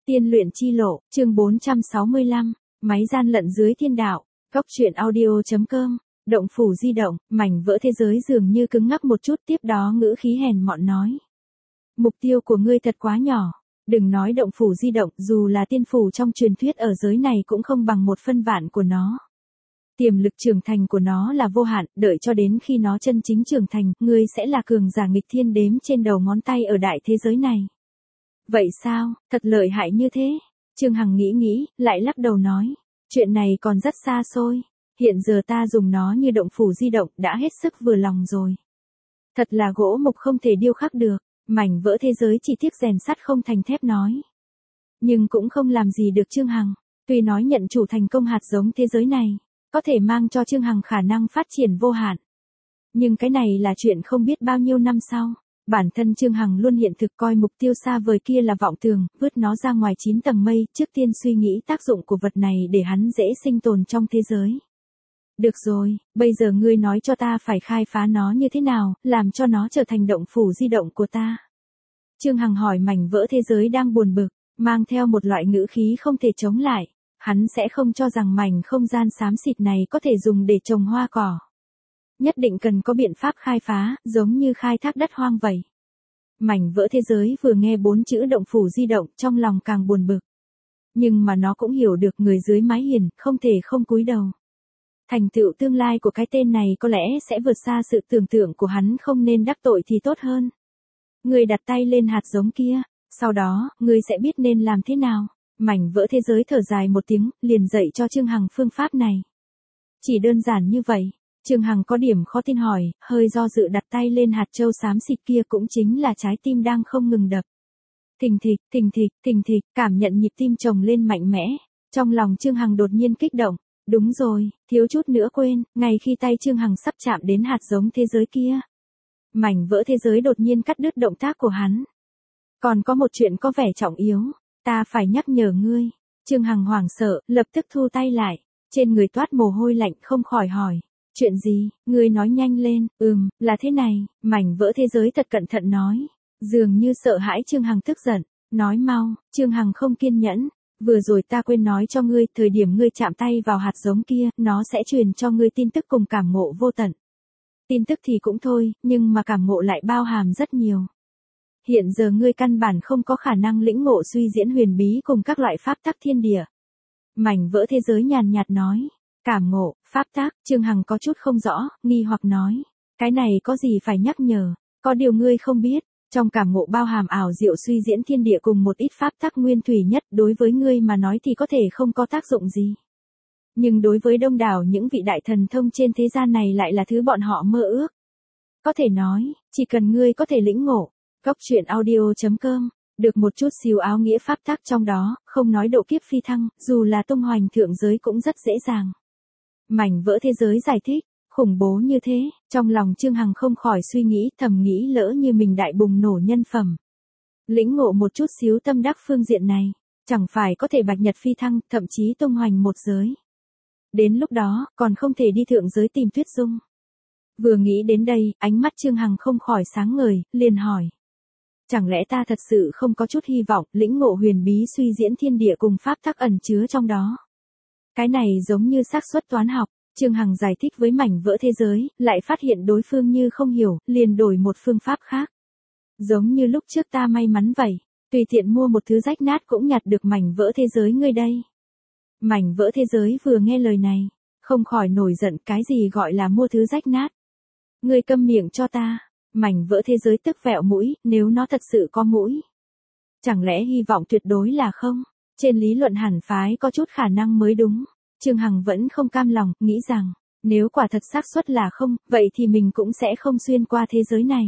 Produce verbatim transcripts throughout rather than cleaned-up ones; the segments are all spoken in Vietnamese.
Tiên luyện chi lộ, chương bốn trăm sáu mươi lăm, máy gian lận dưới thiên đạo, góc truyện audio.com, động phủ di động, mảnh vỡ thế giới dường như cứng ngắc một chút, tiếp đó ngữ khí hèn mọn nói. Mục tiêu của ngươi thật quá nhỏ, đừng nói động phủ di động, dù là tiên phủ trong truyền thuyết ở giới này cũng không bằng một phân vạn của nó. Tiềm lực trưởng thành của nó là vô hạn, đợi cho đến khi nó chân chính trưởng thành, ngươi sẽ là cường giả nghịch thiên đếm trên đầu ngón tay ở đại thế giới này. Vậy sao, thật lợi hại như thế? Trương Hằng nghĩ nghĩ, lại lắc đầu nói. Chuyện này còn rất xa xôi. Hiện giờ ta dùng nó như động phủ di động đã hết sức vừa lòng rồi. Thật là gỗ mục không thể điêu khắc được, mảnh vỡ thế giới chỉ tiếc rèn sắt không thành thép nói. Nhưng cũng không làm gì được Trương Hằng, tuy nói nhận chủ thành công hạt giống thế giới này, có thể mang cho Trương Hằng khả năng phát triển vô hạn. Nhưng cái này là chuyện không biết bao nhiêu năm sau. Bản thân Trương Hằng luôn hiện thực coi mục tiêu xa vời kia là vọng tưởng, vứt nó ra ngoài chín tầng mây, trước tiên suy nghĩ tác dụng của vật này để hắn dễ sinh tồn trong thế giới. Được rồi, bây giờ ngươi nói cho ta phải khai phá nó như thế nào, làm cho nó trở thành động phủ di động của ta. Trương Hằng hỏi mảnh vỡ thế giới đang buồn bực, mang theo một loại ngữ khí không thể chống lại. Hắn sẽ không cho rằng mảnh không gian xám xịt này có thể dùng để trồng hoa cỏ. Nhất định cần có biện pháp khai phá, giống như khai thác đất hoang vậy. Mảnh vỡ thế giới vừa nghe bốn chữ động phủ di động, trong lòng càng buồn bực. Nhưng mà nó cũng hiểu được người dưới mái hiền, không thể không cúi đầu. Thành tựu tương lai của cái tên này có lẽ sẽ vượt xa sự tưởng tượng của hắn, không nên đắc tội thì tốt hơn. Người đặt tay lên hạt giống kia, sau đó, người sẽ biết nên làm thế nào. Mảnh vỡ thế giới thở dài một tiếng, liền dạy cho Trương Hằng phương pháp này. Chỉ đơn giản như vậy. Trương Hằng có điểm khó tin hỏi, hơi do dự đặt tay lên hạt châu xám xịt kia, cũng chính là trái tim đang không ngừng đập. Thình thịch, thình thịch, thình thịch, cảm nhận nhịp tim chồng lên mạnh mẽ. Trong lòng Trương Hằng đột nhiên kích động. Đúng rồi, thiếu chút nữa quên, ngay khi tay Trương Hằng sắp chạm đến hạt giống thế giới kia. Mảnh vỡ thế giới đột nhiên cắt đứt động tác của hắn. Còn có một chuyện có vẻ trọng yếu, ta phải nhắc nhở ngươi. Trương Hằng hoảng sợ, lập tức thu tay lại. Trên người toát mồ hôi lạnh, không khỏi hỏi. Chuyện gì, ngươi nói nhanh lên. Ừm, là thế này, mảnh vỡ thế giới thật cẩn thận nói. Dường như sợ hãi Trương Hằng tức giận. Nói mau, Trương Hằng không kiên nhẫn. Vừa rồi ta quên nói cho ngươi, thời điểm ngươi chạm tay vào hạt giống kia, nó sẽ truyền cho ngươi tin tức cùng cảm ngộ vô tận. Tin tức thì cũng thôi, nhưng mà cảm ngộ lại bao hàm rất nhiều. Hiện giờ ngươi căn bản không có khả năng lĩnh ngộ suy diễn huyền bí cùng các loại pháp tắc thiên địa. Mảnh vỡ thế giới nhàn nhạt nói. Cảm ngộ, pháp tắc, Trương Hằng có chút không rõ, nghi hoặc nói. Cái này có gì phải nhắc nhở, có điều ngươi không biết, trong cảm ngộ bao hàm ảo diệu suy diễn thiên địa cùng một ít pháp tắc nguyên thủy nhất, đối với ngươi mà nói thì có thể không có tác dụng gì. Nhưng đối với đông đảo những vị đại thần thông trên thế gian này lại là thứ bọn họ mơ ước. Có thể nói, chỉ cần ngươi có thể lĩnh ngộ, góc truyện audio.com, được một chút xíu áo nghĩa pháp tắc trong đó, không nói độ kiếp phi thăng, dù là tung hoành thượng giới cũng rất dễ dàng. Mảnh vỡ thế giới giải thích, khủng bố như thế, trong lòng Trương Hằng không khỏi suy nghĩ, thầm nghĩ lỡ như mình đại bùng nổ nhân phẩm. Lĩnh ngộ một chút xíu tâm đắc phương diện này, chẳng phải có thể bạch nhật phi thăng, thậm chí tung hoành một giới. Đến lúc đó, còn không thể đi thượng giới tìm Tuyết Dung. Vừa nghĩ đến đây, ánh mắt Trương Hằng không khỏi sáng ngời, liền hỏi. Chẳng lẽ ta thật sự không có chút hy vọng, lĩnh ngộ huyền bí suy diễn thiên địa cùng pháp tắc ẩn chứa trong đó. Cái này giống như xác suất toán học, Trương Hằng giải thích với mảnh vỡ thế giới, lại phát hiện đối phương như không hiểu, liền đổi một phương pháp khác. Giống như lúc trước ta may mắn vậy, tùy tiện mua một thứ rách nát cũng nhặt được mảnh vỡ thế giới ngươi đây. Mảnh vỡ thế giới vừa nghe lời này, không khỏi nổi giận, cái gì gọi là mua thứ rách nát. Ngươi câm miệng cho ta. Mảnh vỡ thế giới tức vẹo mũi, nếu nó thật sự có mũi. Chẳng lẽ hy vọng tuyệt đối là không? Trên lý luận hẳn phái có chút khả năng mới đúng. Trương Hằng vẫn không cam lòng, nghĩ rằng, nếu quả thật xác suất là không, vậy thì mình cũng sẽ không xuyên qua thế giới này.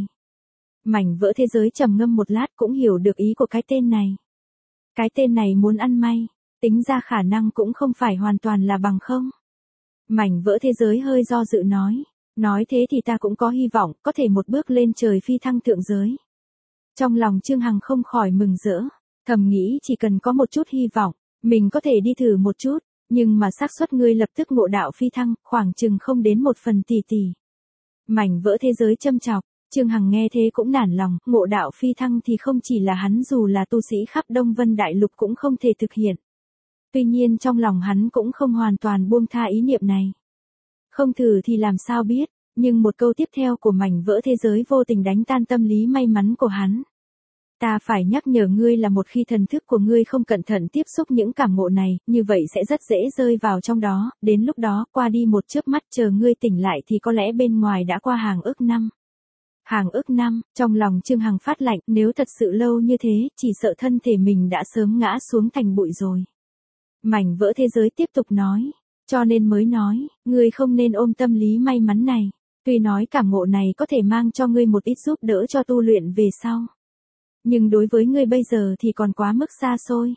Mảnh vỡ thế giới trầm ngâm một lát cũng hiểu được ý của cái tên này. Cái tên này muốn ăn may, tính ra khả năng cũng không phải hoàn toàn là bằng không. Mảnh vỡ thế giới hơi do dự nói. Nói thế thì ta cũng có hy vọng, có thể một bước lên trời phi thăng thượng giới. Trong lòng Trương Hằng không khỏi mừng rỡ, thầm nghĩ chỉ cần có một chút hy vọng, mình có thể đi thử một chút, nhưng mà xác suất ngươi lập tức ngộ đạo phi thăng, khoảng chừng không đến một phần tỷ tỷ. Mảnh vỡ thế giới châm chọc, Trương Hằng nghe thế cũng nản lòng, ngộ đạo phi thăng thì không chỉ là hắn, dù là tu sĩ khắp Đông Vân Đại Lục cũng không thể thực hiện. Tuy nhiên trong lòng hắn cũng không hoàn toàn buông tha ý niệm này. Không thử thì làm sao biết, nhưng một câu tiếp theo của mảnh vỡ thế giới vô tình đánh tan tâm lý may mắn của hắn. Ta phải nhắc nhở ngươi là một khi thần thức của ngươi không cẩn thận tiếp xúc những cảm ngộ này, như vậy sẽ rất dễ rơi vào trong đó, đến lúc đó qua đi một chớp mắt chờ ngươi tỉnh lại thì có lẽ bên ngoài đã qua hàng ức năm. Hàng ức năm, trong lòng Trương Hằng phát lạnh, nếu thật sự lâu như thế, chỉ sợ thân thể mình đã sớm ngã xuống thành bụi rồi. Mảnh vỡ thế giới tiếp tục nói, cho nên mới nói, ngươi không nên ôm tâm lý may mắn này, tuy nói cảm ngộ này có thể mang cho ngươi một ít giúp đỡ cho tu luyện về sau. Nhưng đối với ngươi bây giờ thì còn quá mức xa xôi.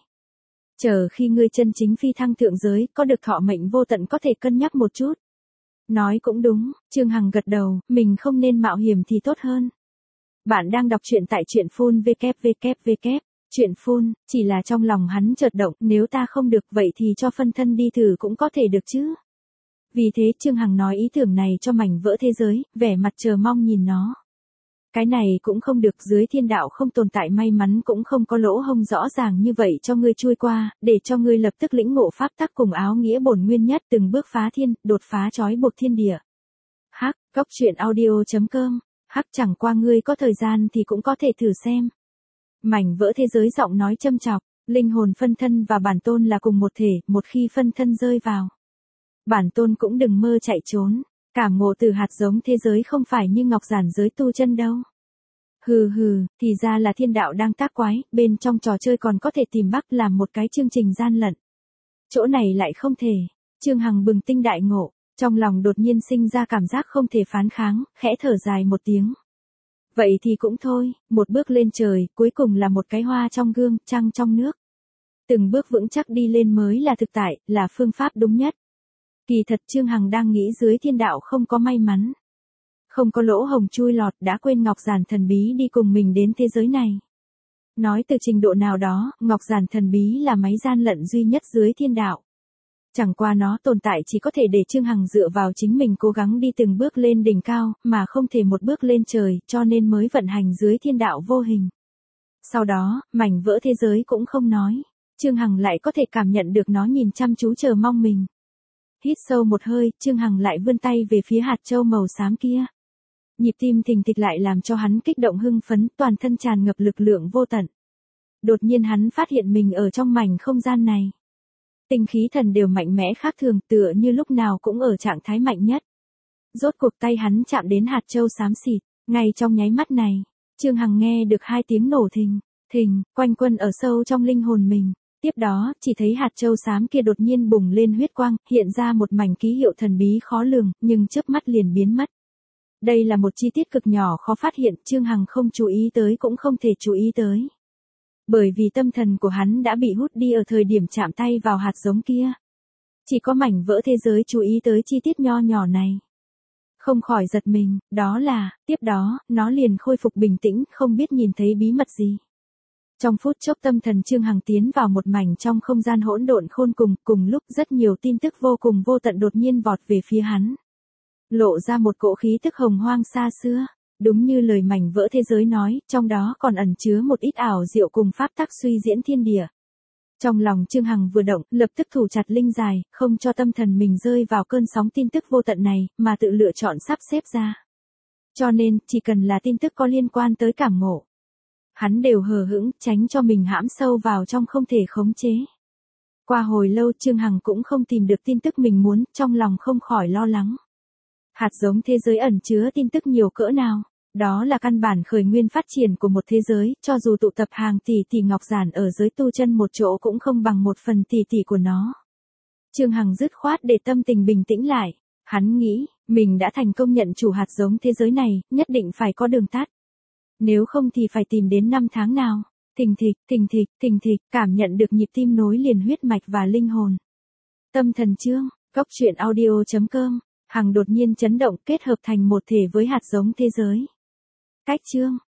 Chờ khi ngươi chân chính phi thăng thượng giới, có được thọ mệnh vô tận có thể cân nhắc một chút. Nói cũng đúng, Trương Hằng gật đầu, mình không nên mạo hiểm thì tốt hơn. Bạn đang đọc truyện tại truyện phun vê kép vê kép vê kép, truyện phun, chỉ là trong lòng hắn chợt động, nếu ta không được vậy thì cho phân thân đi thử cũng có thể được chứ. Vì thế Trương Hằng nói ý tưởng này cho mảnh vỡ thế giới, vẻ mặt chờ mong nhìn nó. Cái này cũng không được, dưới thiên đạo không tồn tại may mắn, cũng không có lỗ hông rõ ràng như vậy cho ngươi chui qua, để cho ngươi lập tức lĩnh ngộ pháp tắc cùng áo nghĩa bổn nguyên nhất, từng bước phá thiên, đột phá trói buộc thiên địa. Hắc, góc truyện audio chấm com, hắc chẳng qua ngươi có thời gian thì cũng có thể thử xem. Mảnh vỡ thế giới giọng nói châm chọc, linh hồn phân thân và bản tôn là cùng một thể, một khi phân thân rơi vào, bản tôn cũng đừng mơ chạy trốn. Cảm ngộ từ hạt giống thế giới không phải như ngọc giản giới tu chân đâu. Hừ hừ, thì ra là thiên đạo đang tác quái, bên trong trò chơi còn có thể tìm Bắc làm một cái chương trình gian lận. Chỗ này lại không thể. Trương Hằng bừng tinh đại ngộ, trong lòng đột nhiên sinh ra cảm giác không thể phán kháng, khẽ thở dài một tiếng. Vậy thì cũng thôi, một bước lên trời, cuối cùng là một cái hoa trong gương, trăng trong nước. Từng bước vững chắc đi lên mới là thực tại, là phương pháp đúng nhất. Kỳ thật Trương Hằng đang nghĩ dưới thiên đạo không có may mắn. Không có lỗ hồng chui lọt, đã quên Ngọc Giản thần bí đi cùng mình đến thế giới này. Nói từ trình độ nào đó, Ngọc Giản thần bí là máy gian lận duy nhất dưới thiên đạo. Chẳng qua nó tồn tại chỉ có thể để Trương Hằng dựa vào chính mình cố gắng đi từng bước lên đỉnh cao, mà không thể một bước lên trời, cho nên mới vận hành dưới thiên đạo vô hình. Sau đó, mảnh vỡ thế giới cũng không nói. Trương Hằng lại có thể cảm nhận được nó nhìn chăm chú chờ mong mình. Hít sâu một hơi, Trương Hằng lại vươn tay về phía hạt châu màu xám kia. Nhịp tim thình thịch lại làm cho hắn kích động hưng phấn, toàn thân tràn ngập lực lượng vô tận. Đột nhiên hắn phát hiện mình ở trong mảnh không gian này. Tinh khí thần đều mạnh mẽ khác thường, tựa như lúc nào cũng ở trạng thái mạnh nhất. Rốt cuộc tay hắn chạm đến hạt châu xám xịt, ngay trong nháy mắt này, Trương Hằng nghe được hai tiếng nổ thình, thình, quanh quẩn ở sâu trong linh hồn mình. Tiếp đó, chỉ thấy hạt châu xám kia đột nhiên bùng lên huyết quang, hiện ra một mảnh ký hiệu thần bí khó lường, nhưng chớp mắt liền biến mất. Đây là một chi tiết cực nhỏ khó phát hiện, Trương Hằng không chú ý tới cũng không thể chú ý tới. Bởi vì tâm thần của hắn đã bị hút đi ở thời điểm chạm tay vào hạt giống kia. Chỉ có mảnh vỡ thế giới chú ý tới chi tiết nho nhỏ này. Không khỏi giật mình, đó là, tiếp đó, nó liền khôi phục bình tĩnh, không biết nhìn thấy bí mật gì. Trong phút chốc tâm thần Trương Hằng tiến vào một mảnh trong không gian hỗn độn khôn cùng, cùng lúc rất nhiều tin tức vô cùng vô tận đột nhiên vọt về phía hắn. Lộ ra một cỗ khí tức hồng hoang xa xưa, đúng như lời mảnh vỡ thế giới nói, trong đó còn ẩn chứa một ít ảo diệu cùng pháp tắc suy diễn thiên địa. Trong lòng Trương Hằng vừa động, lập tức thủ chặt linh dài, không cho tâm thần mình rơi vào cơn sóng tin tức vô tận này, mà tự lựa chọn sắp xếp ra. Cho nên, chỉ cần là tin tức có liên quan tới cảm ngộ, hắn đều hờ hững, tránh cho mình hãm sâu vào trong không thể khống chế. Qua hồi lâu Trương Hằng cũng không tìm được tin tức mình muốn, trong lòng không khỏi lo lắng. Hạt giống thế giới ẩn chứa tin tức nhiều cỡ nào, đó là căn bản khởi nguyên phát triển của một thế giới, cho dù tụ tập hàng tỷ tỷ ngọc giản ở giới tu chân một chỗ cũng không bằng một phần tỷ tỷ của nó. Trương Hằng dứt khoát để tâm tình bình tĩnh lại, hắn nghĩ, mình đã thành công nhận chủ hạt giống thế giới này, nhất định phải có đường tắt. Nếu không thì phải tìm đến năm tháng nào. Thình thịch, thình thịch, thình thịch, cảm nhận được nhịp tim nối liền huyết mạch và linh hồn. Tâm thần Trương, góc truyện audio chấm com, Hằng đột nhiên chấn động, kết hợp thành một thể với hạt giống thế giới. Cách Trương,